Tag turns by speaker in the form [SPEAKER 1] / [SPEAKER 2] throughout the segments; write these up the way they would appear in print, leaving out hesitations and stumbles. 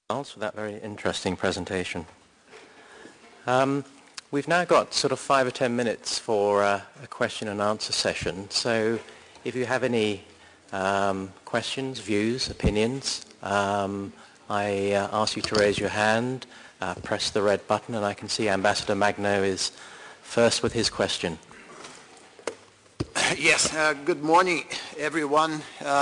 [SPEAKER 1] For that very interesting presentation. We've now got sort of 5 or 10 minutes for a question and answer session. So if you have any questions, views, opinions, I ask you to raise your hand, press the red button, and I can see Ambassador Magno is first with his question.
[SPEAKER 2] Yes, good morning, everyone.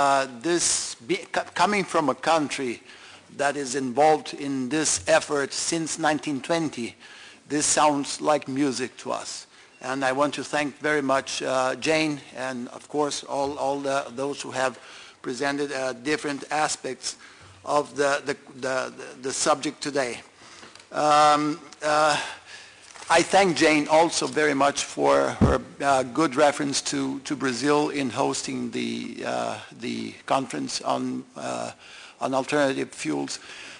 [SPEAKER 2] Coming from a country that is involved in this effort since 1920, this sounds like music to us. And I want to thank very much Jane and, of course, all those who have presented different aspects of the subject today. I thank Jane also very much for her good reference to Brazil in hosting the conference on alternative fuels.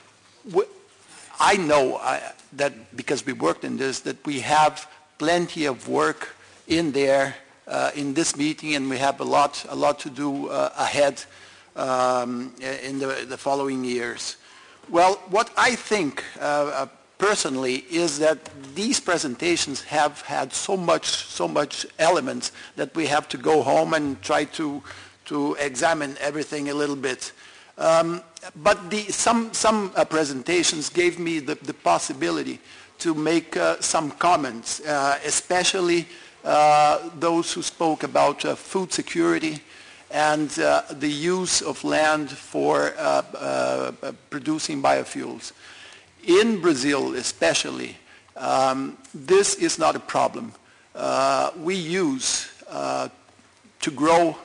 [SPEAKER 2] I know that because we worked in this, that we have plenty of work in there in this meeting, and we have a lot to do ahead in the following years. Well, what I think personally is that these presentations have had so much elements that we have to go home and try to examine everything a little bit. But some presentations gave me the possibility to make some comments, especially those who spoke about food security and the use of land for producing biofuels. In Brazil especially, this is not a problem. We use to grow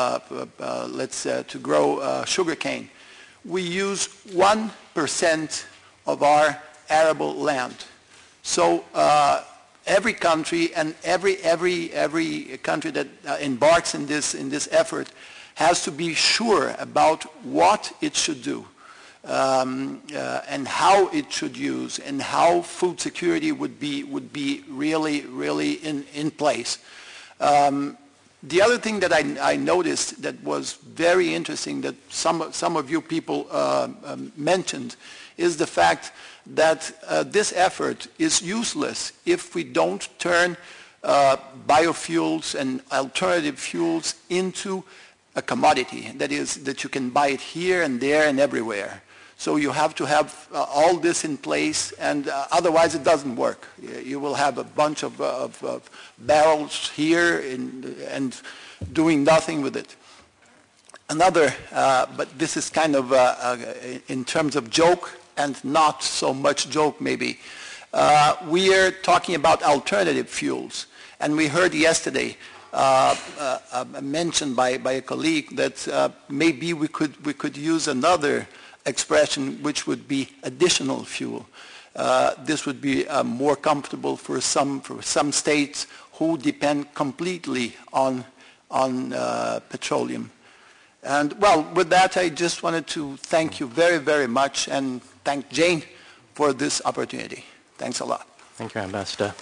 [SPEAKER 2] sugarcane, we use 1% of our arable land. So every country and every country that embarks in this effort has to be sure about what it should do and how it should use and how food security would be really in place. The other thing that I noticed that was very interesting that some of you people mentioned is the fact that this effort is useless if we don't turn biofuels and alternative fuels into a commodity. That is, that you can buy it here and there and everywhere. So you have to have all this in place, and otherwise it doesn't work. You will have a bunch of barrels here and doing nothing with it. Another, but this is kind of in terms of joke and not so much joke maybe. We are talking about alternative fuels, and we heard yesterday mentioned by a colleague that maybe we could use another expression, which would be additional fuel. This would be more comfortable for some states who depend completely on petroleum. And well, with that, I just wanted to thank you very, very much and thank Jane for this opportunity. Thanks a lot.
[SPEAKER 1] Thank you, Ambassador.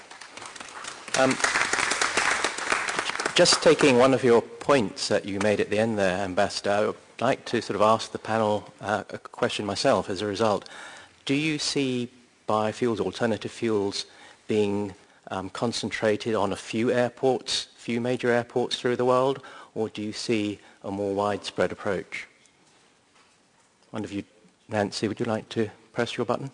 [SPEAKER 1] Just taking one of your points that you made at the end there, Ambassador, I would like to sort of ask the panel a question myself as a result. Do you see biofuels, alternative fuels, being concentrated on a few airports, few major airports through the world, or do you see a more widespread approach? One of you, Nancy, would you like to press your button?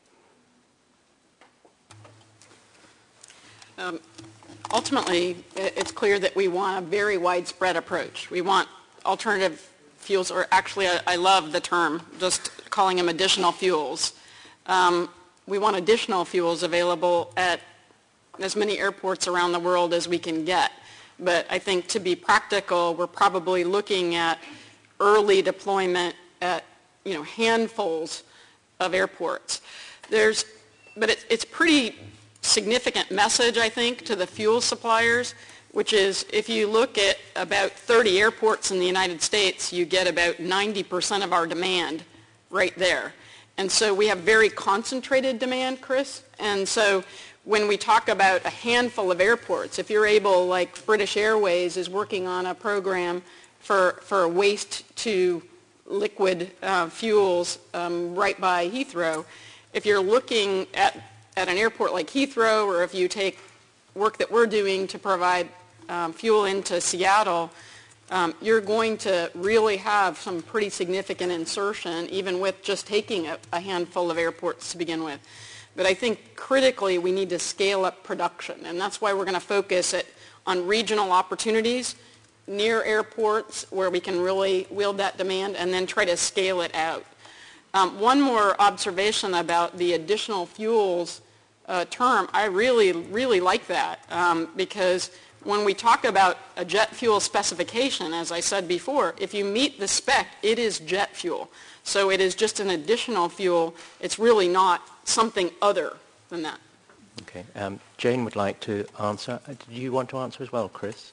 [SPEAKER 3] Ultimately, it's clear that we want a very widespread approach. We want alternative fuels, or actually I love the term, just calling them additional fuels. We want additional fuels available at as many airports around the world as we can get. But I think to be practical, we're probably looking at early deployment at handfuls of airports. But it's pretty significant message, I think, to the fuel suppliers, which is if you look at about 30 airports in the United States, you get about 90% of our demand right there. And so we have very concentrated demand, Chris. And so when we talk about a handful of airports, if you're able, like British Airways is working on a program for waste to liquid fuels right by Heathrow. If you're looking at an airport like Heathrow, or if you take work that we're doing to provide fuel into Seattle, you're going to really have some pretty significant insertion, even with just taking a handful of airports to begin with. But I think critically we need to scale up production, and that's why we're going to focus on regional opportunities near airports where we can really wield that demand, and then try to scale it out. One more observation about the additional fuels term. I really, really like that because when we talk about a jet fuel specification, as I said before, if you meet the spec, it is jet fuel. So it is just an additional fuel. It's really not something other than that.
[SPEAKER 1] Okay. Jane would like to answer. Do you want to answer as well, Chris?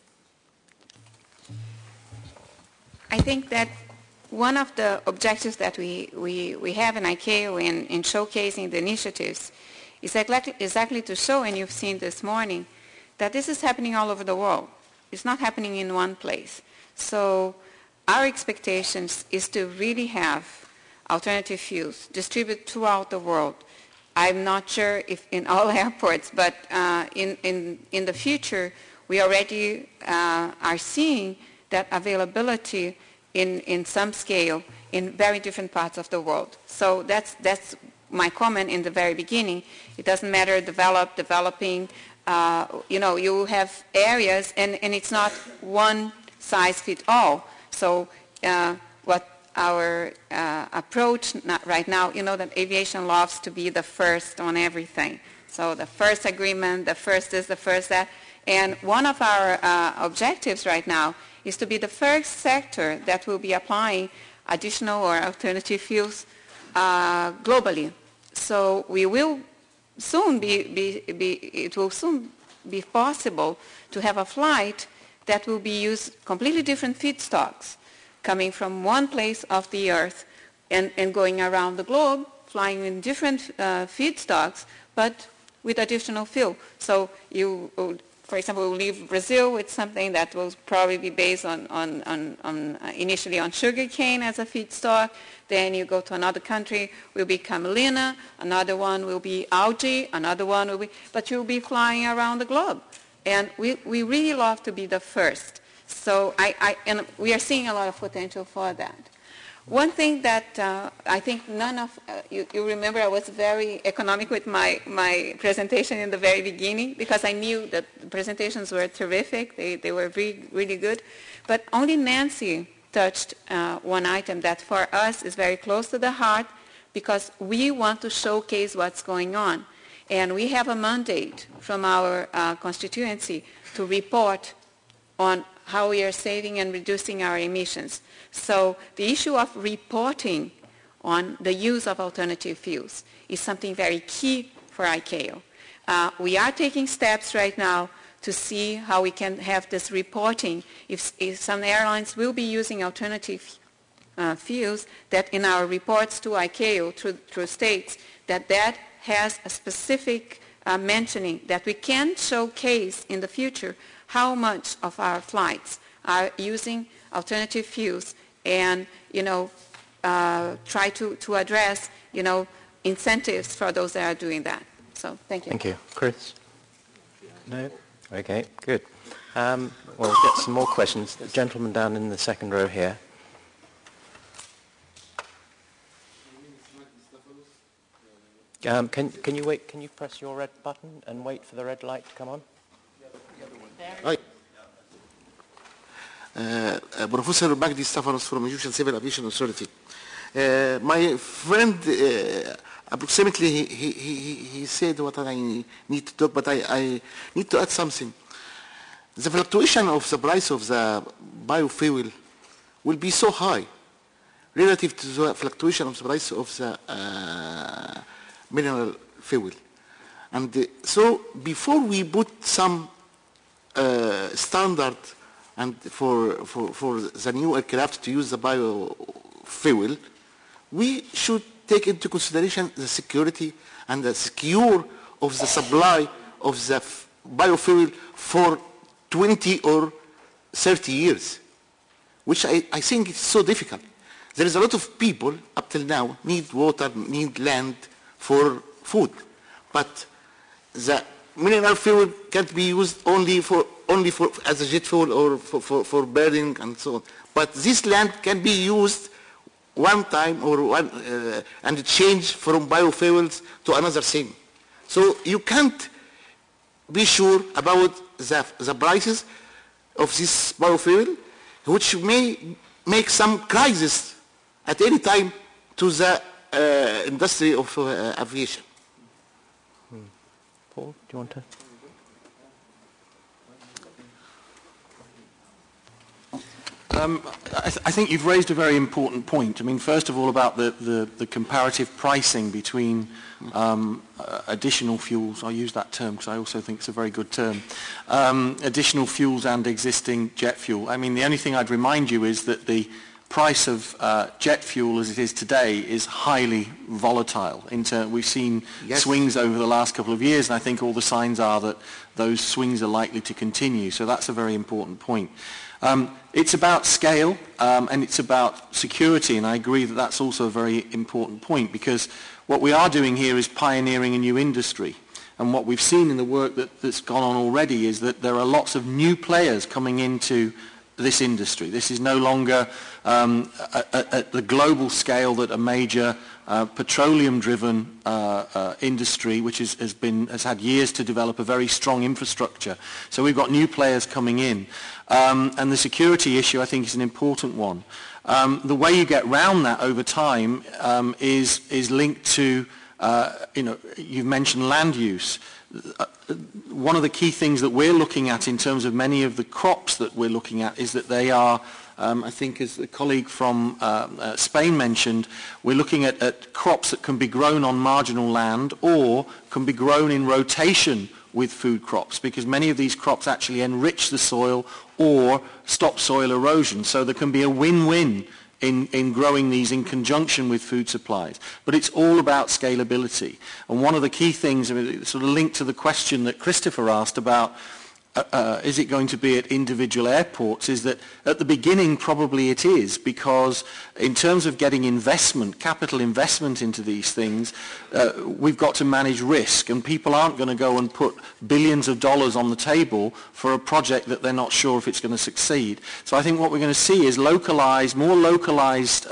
[SPEAKER 4] I think that one of the objectives that we have in ICAO in showcasing the initiatives is exactly to show, and you've seen this morning, that this is happening all over the world. It's not happening in one place. So our expectations is to really have alternative fuels distributed throughout the world. I'm not sure if in all airports, but in the future, we already are seeing that availability in some scale in very different parts of the world. So that's my comment in the very beginning. It doesn't matter developing, you have areas, and it's not one size fits all. So what our approach right now, that aviation loves to be the first on everything. So the first agreement, the first this, the first that. And one of our objectives right now is to be the first sector that will be applying additional or alternative fuels globally. So we will soon it will soon be possible to have a flight that will be used completely different feedstocks coming from one place of the earth and going around the globe, flying in different feedstocks, but with additional fuel. So you, for example, will leave Brazil with something that will probably be based on initially on sugarcane as a feedstock. Then you go to another country, will be camelina, another one will be algae, another one will be, but you'll be flying around the globe. And we really love to be the first. So and we are seeing a lot of potential for that. One thing that I think none of, you remember I was very economic with my presentation in the very beginning because I knew that the presentations were terrific. They were really, really good. But only Nancy touched one item that for us is very close to the heart because we want to showcase what's going on. And we have a mandate from our constituency to report on how we are saving and reducing our emissions. So the issue of reporting on the use of alternative fuels is something very key for ICAO. We are taking steps right now to see how we can have this reporting. If some airlines will be using alternative fuels, that in our reports to ICAO through states, that has a specific mentioning that we can showcase in the future how much of our flights are using alternative fuels and, try to address, incentives for those that are doing that. So thank you.
[SPEAKER 1] Thank you. Chris? No? Okay, good. We'll get some more questions. The gentleman down in the second row here. Can you wait? Can you press your red button and wait for the red light to come on?
[SPEAKER 5] Hi. Professor Magdi Stefanos from Egyptian Civil Aviation Authority. My friend, approximately, he said what I need to talk, but I need to add something. The fluctuation of the price of the biofuel will be so high relative to the fluctuation of the price of the mineral fuel. And so before we put some standard and for the new aircraft to use the biofuel, we should take into consideration the security and the secure of the supply of the biofuel for 20 or 30 years, which I think is so difficult. There is a lot of people up till now need water, need land for food, but the mineral fuel can't be used only for as a jet fuel or for burning and so on. But this land can be used one time or and change from biofuels to another thing. So you can't be sure about the prices of this biofuel, which may make some crisis at any time to the industry of aviation.
[SPEAKER 1] Paul, do you want to?
[SPEAKER 6] I think you've raised a very important point. I mean, first of all, about the comparative pricing between additional fuels. I use that term because I also think it's a very good term. Additional fuels and existing jet fuel. I mean, the only thing I'd remind you is that the price of jet fuel as it is today is highly volatile. We've seen swings over the last couple of years, and I think all the signs are that those swings are likely to continue. So that's a very important point. It's about scale and it's about security, and I agree that that's also a very important point, because what we are doing here is pioneering a new industry. And what we've seen in the work that's gone on already is that there are lots of new players coming into this industry. This is no longer at the global scale that a major petroleum-driven industry, which has had years to develop a very strong infrastructure. So we've got new players coming in. And the security issue, I think, is an important one. The way you get round that over time is linked to, you've mentioned land use. One of the key things that we're looking at in terms of many of the crops that we're looking at is that they are, I think as the colleague from Spain mentioned, we're looking at crops that can be grown on marginal land or can be grown in rotation with food crops, because many of these crops actually enrich the soil or stop soil erosion. So there can be a win-win in growing these in conjunction with food supplies. But it's all about scalability. And one of the key things, sort of linked to the question that Christopher asked about is it going to be at individual airports, is that at the beginning probably it is, because in terms of getting investment, capital investment into these things, we've got to manage risk, and people aren't going to go and put billions of dollars on the table for a project that they're not sure if it's going to succeed. So I think what we're going to see is more localized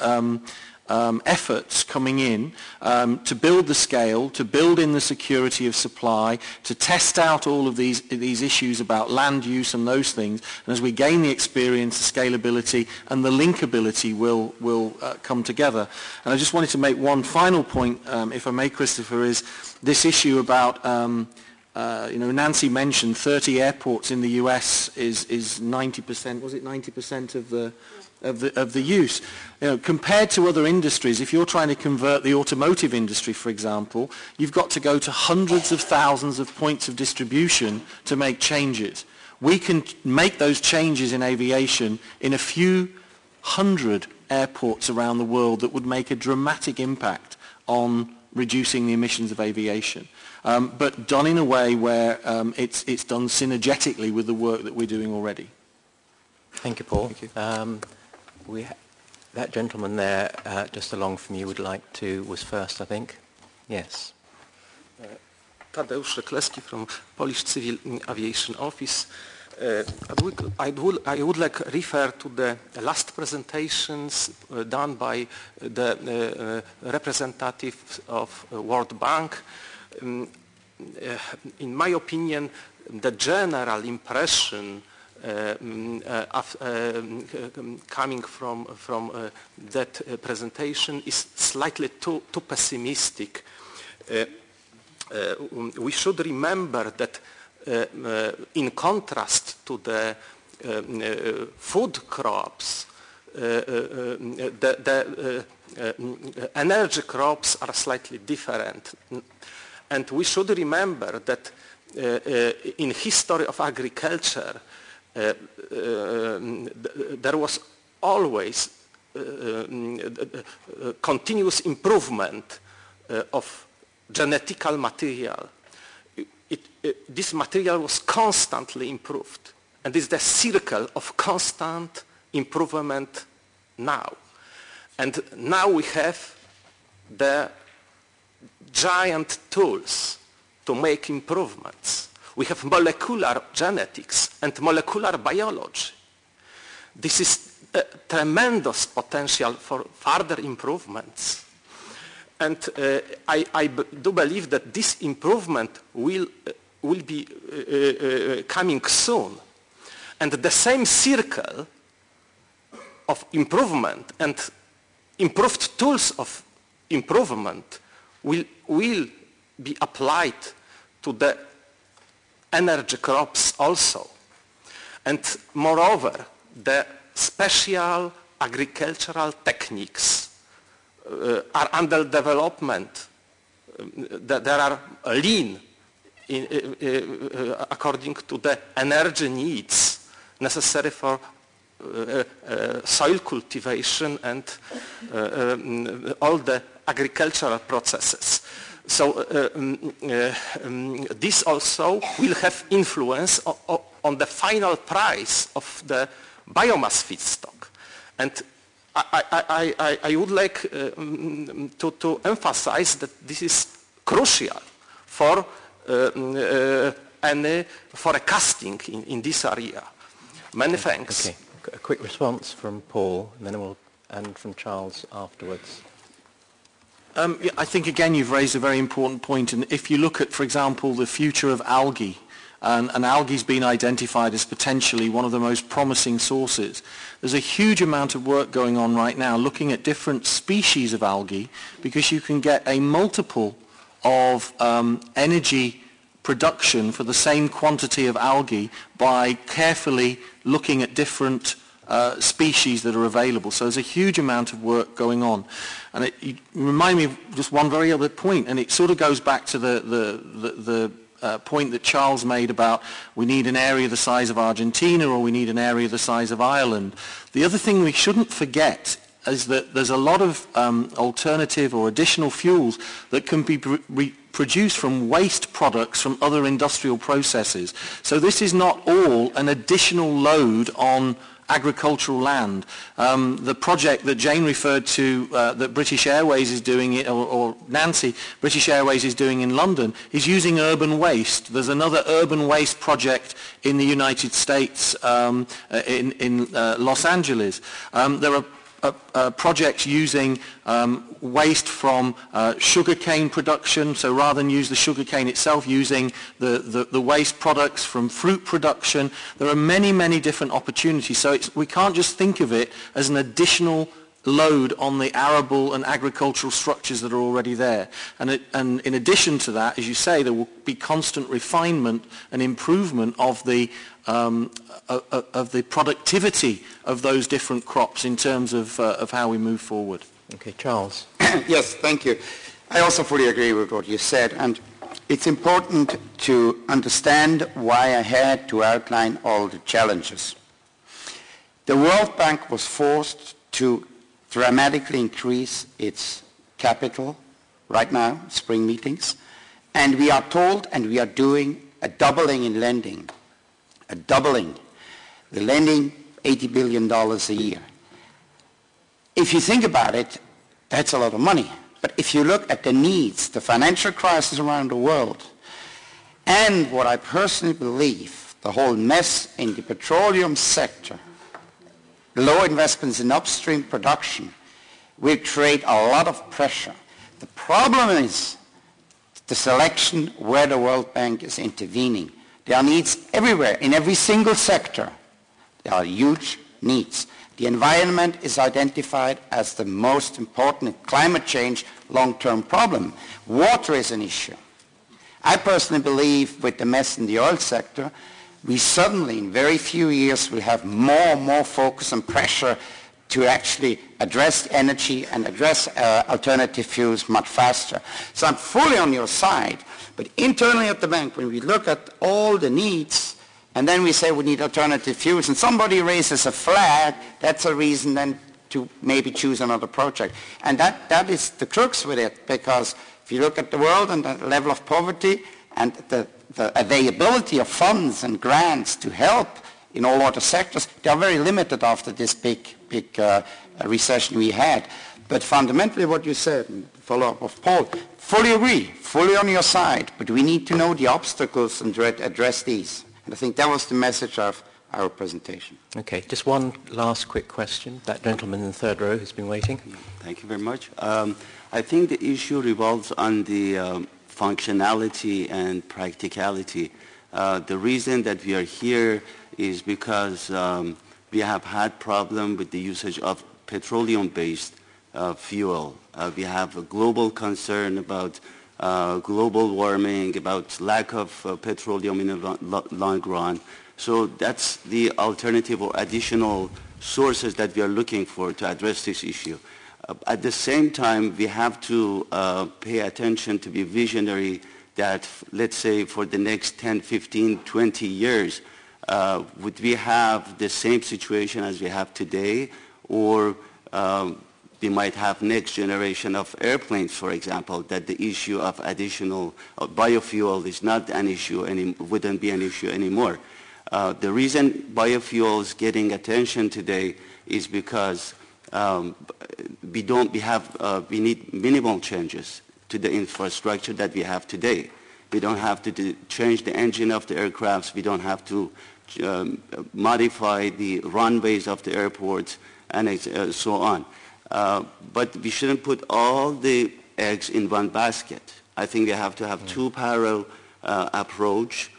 [SPEAKER 6] efforts coming in to build the scale, to build in the security of supply, to test out all of these issues about land use and those things. And as we gain the experience, the scalability and the linkability will come together. And I just wanted to make one final point, if I may, Christopher, is this issue about Nancy mentioned 30 airports in the US is 90%. Was it 90% of the use? Compared to other industries, if you're trying to convert the automotive industry, for example, you've got to go to hundreds of thousands of points of distribution to make changes. We can make those changes in aviation in a few hundred airports around the world that would make a dramatic impact on reducing the emissions of aviation. But done in a way where it's done synergetically with the work that we're doing already.
[SPEAKER 1] Thank you, Paul.
[SPEAKER 6] Thank you.
[SPEAKER 1] That gentleman there, just along from you, was first, I think. Yes.
[SPEAKER 7] Tadeusz Szekleski from Polish Civil Aviation Office. I would like to refer to the last presentations done by the representatives of World Bank. In my opinion, the general impression coming from that presentation is slightly too pessimistic. We should remember that in contrast to the food crops, the energy crops are slightly different. And we should remember that in history of agriculture, there was always continuous improvement of genetical material. This material was constantly improved, and it's the circle of constant improvement now. And now we have the giant tools to make improvements. We have molecular genetics and molecular biology. This is a tremendous potential for further improvements. And I do believe that this improvement will be coming soon. And the same circle of improvement and improved tools of improvement will be applied to the energy crops also. And moreover, the special agricultural techniques are under development. There are lean according to the energy needs necessary for soil cultivation and all the agricultural processes. So this also will have influence on the final price of the biomass feedstock. And I would like to emphasize that this is crucial for forecasting in this area. Many thanks.
[SPEAKER 1] Okay. A quick response from Paul, and then and from Charles afterwards.
[SPEAKER 6] Yeah, I think again you've raised a very important point, and if you look at, for example, the future of algae, and algae's been identified as potentially one of the most promising sources. There's a huge amount of work going on right now looking at different species of algae, because you can get a multiple of energy production for the same quantity of algae by carefully looking at different species that are available. So there's a huge amount of work going on. And it remind me of just one very other point, and it sort of goes back to the point that Charles made about we need an area the size of Argentina, or we need an area the size of Ireland. The other thing we shouldn't forget is that there's a lot of alternative or additional fuels that can be produced from waste products from other industrial processes. So this is not all an additional load on agricultural land. The project that Jane referred to that British Airways is doing, or Nancy, British Airways is doing in London, is using urban waste. There's another urban waste project in the United States, in Los Angeles. There are projects using waste from sugarcane production, so rather than use the sugarcane itself, using the waste products from fruit production. There are many, many different opportunities, so we can't just think of it as an additional load on the arable and agricultural structures that are already there. And in addition to that, as you say, there will be constant refinement and improvement of the productivity of those different crops in terms of how we move forward.
[SPEAKER 1] Okay, Charles.
[SPEAKER 8] Yes, thank you. I also fully agree with what you said, and it's important to understand why I had to outline all the challenges. The World Bank was forced to dramatically increase its capital right now, spring meetings, and we are told and we are doing a doubling in lending. A doubling. The lending, $80 billion a year. If you think about it, that's a lot of money. But if you look at the needs, the financial crisis around the world, and what I personally believe, the whole mess in the petroleum sector, low investments in upstream production, will create a lot of pressure. The problem is the selection where the World Bank is intervening. There are needs everywhere, in every single sector. There are huge needs. The environment is identified as the most important climate change long-term problem. Water is an issue. I personally believe with the mess in the oil sector, we suddenly, in very few years, will have more and more focus and pressure to actually address energy and address alternative fuels much faster. So I'm fully on your side. But internally at the bank, when we look at all the needs, and then we say we need alternative fuels, and somebody raises a flag, that's a reason then to maybe choose another project. And that is the crux with it, because if you look at the world and the level of poverty and the availability of funds and grants to help in all other sectors, they are very limited after this big recession we had. But fundamentally what you said, follow-up of Paul, fully agree, fully on your side, but we need to know the obstacles and address these. And I think that was the message of our presentation.
[SPEAKER 1] Okay, just one last quick question. That gentleman in the third row who's been waiting.
[SPEAKER 9] Thank you very much. I think the issue revolves on the functionality and practicality. The reason that we are here is because we have had problem with the usage of petroleum-based fuel. We have a global concern about global warming, about lack of petroleum in the long run. So that's the alternative or additional sources that we are looking for to address this issue. At the same time, we have to pay attention to be visionary that, let's say, for the next 10, 15, 20 years, would we have the same situation as we have today, or we might have next generation of airplanes, for example, that the issue of additional biofuel is not an issue, wouldn't be an issue anymore. The reason biofuel is getting attention today is because we need minimal changes to the infrastructure that we have today. We don't have to change the engine of the aircrafts. We don't have to modify the runways of the airports and so on. But we shouldn't put all the eggs in one basket. I think we have to have two parallel approach.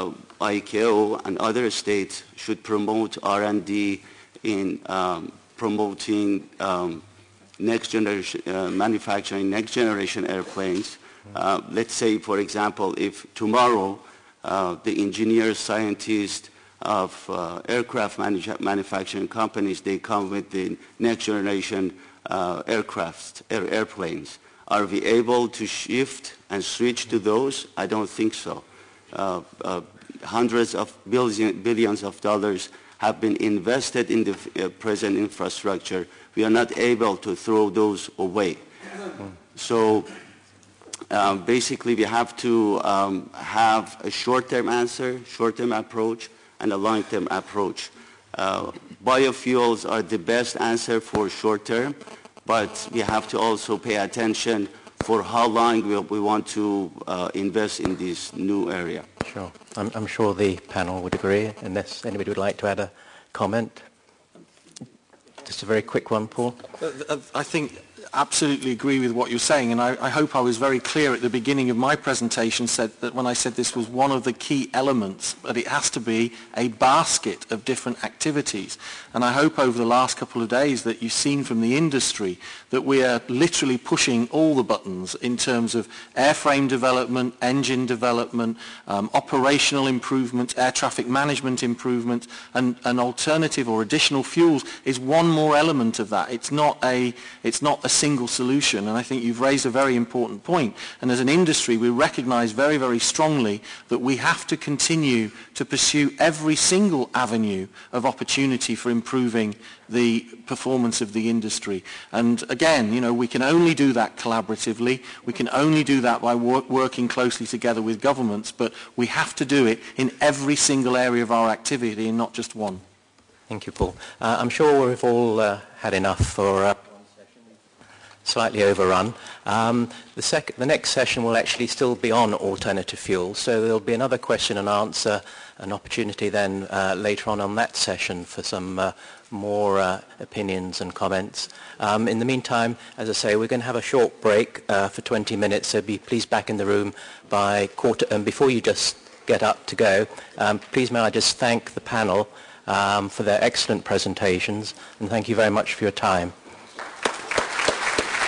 [SPEAKER 9] ICAO and other states should promote R&D in promoting next generation manufacturing next generation airplanes. Let's say, for example, if tomorrow the engineers, scientists of aircraft manufacturing companies, they come with the next generation airplanes. Are we able to shift and switch to those? I don't think so. Hundreds of billions of dollars have been invested in the present infrastructure. We are not able to throw those away. So basically we have to have a short-term answer, short-term approach, and a long-term approach. Biofuels are the best answer for short-term, but we have to also pay attention for how long we want to invest in this new area.
[SPEAKER 1] Sure. I'm sure the panel would agree, unless anybody would like to add a comment. Just a very quick one, Paul.
[SPEAKER 6] I think absolutely agree with what you're saying, and I hope I was very clear at the beginning of my presentation said that when I said this was one of the key elements, but it has to be a basket of different activities. And I hope over the last couple of days that you've seen from the industry that we are literally pushing all the buttons in terms of airframe development, engine development, operational improvements, air traffic management improvements, and an alternative or additional fuels is one more element of that. It's not a single solution, and I think you've raised a very important point. And as an industry, we recognize very, very strongly that we have to continue to pursue every single avenue of opportunity for improving the performance of the industry. And again, you know, we can only do that collaboratively. We can only do that by working closely together with governments, but we have to do it in every single area of our activity and not just one.
[SPEAKER 1] Thank you, Paul. I'm sure we've all had enough for slightly overrun. The next session will actually still be on alternative fuels, so there'll be another question and answer, an opportunity then later on that session for some more opinions and comments. In the meantime, as I say, we're going to have a short break for 20 minutes, so please back in the room by quarter, and before you just get up to go, please may I just thank the panel for their excellent presentations, and thank you very much for your time.